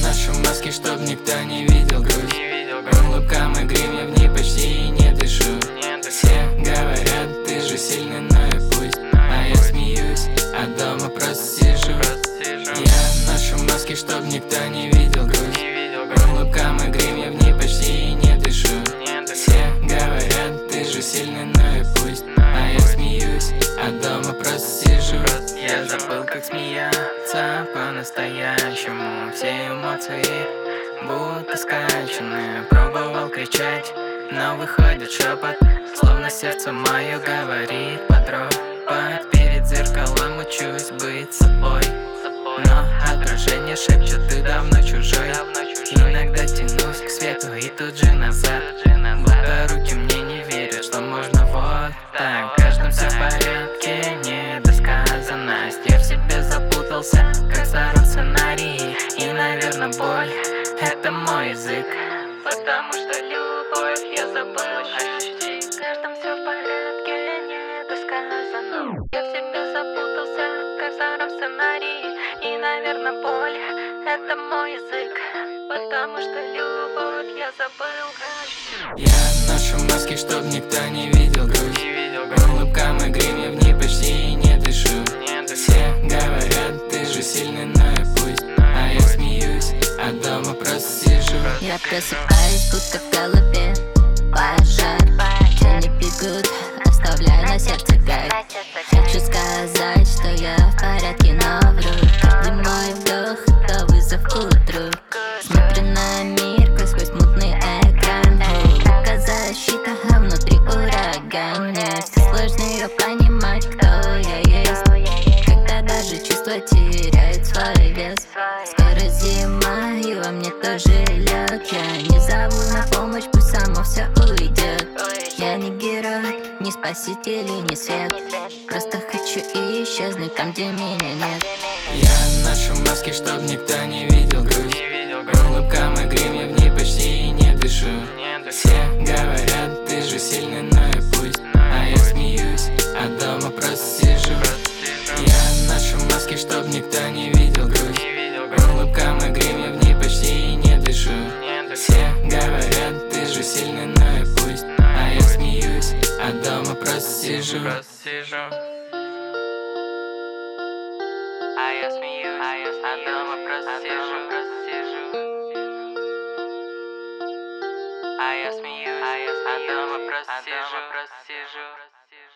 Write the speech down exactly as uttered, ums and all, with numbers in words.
ношу маски, чтоб никто не видел грусть. По улыбкам и гриме в ней почти не дышу. Все говорят, ты же сильный, но и пусть. А я смеюсь, а дома просто сижу. Я ношу маски, чтоб никто не видел грусть. По улыбкам и гриме в ней почти не дышу. Все говорят, ты же сильный, но и пусть. А я смеюсь, а дома просто сижу. Я забыл, как смеяться по-настоящему. Все эмоции будто скачаны. Пробовал кричать, но выходит шепот, словно сердце мое говорит под ропот. Перед зеркалом учусь быть собой, но отражение шепчет, ты давно чужой. Иногда тянусь к свету и тут же назад, будто руки мне не верят, что можно вот так. В каждом все в порядке, недосказанность. Я в себе запутался, как в старом сценарии. И, наверное, боль — это мой язык, потому что любовь я забыл ощутить. В каждом все в порядке, недосказанно. Я в себе запутался, как в старом сценарии. И, наверное, боль — это мой язык, потому что любовь я забыл ощутить. Я ношу маски, чтоб никто не видел грусть. По улыбкам и гриме в ней почти не дышу. Все говорят, ты же сильный, но и пусть. А я смеюсь, а дома просто сижу. Я просыпаюсь, будто в голове пожар. Тени бегут, оставляя на сердце гай. Хочу сказать, что я в порядке, но вдруг каждый мой вдох — это вызов к утру. Смотрю на мир сквозь мутный экран. Рука защита, а внутри ураган. Есть сложно ее понимать, кто я есть, когда даже чувства теряют свой вес. Скоро зима, и во мне тоже лед. Я не зову на помощь, пусть само все уйдет. Я не герой, не спаситель и не свет. Просто хочу исчезнуть там, где меня нет. Я ношу маски, чтоб никто не видел грусть. По улыбкам и гриме в ней почти не дышу. Все говорят, ты же сильный, но и пусть. А я смеюсь, а дома просто сижу. Я ношу маски, чтоб никто не видел грусть. По улыбкам и гриме в ней почти не дышу. Все говорят, ты же сильный, но и пусть. А я смеюсь, а дома просто сижу. А я смеюсь, а дома просто сижу. А я смеюсь, а дома просто сижу.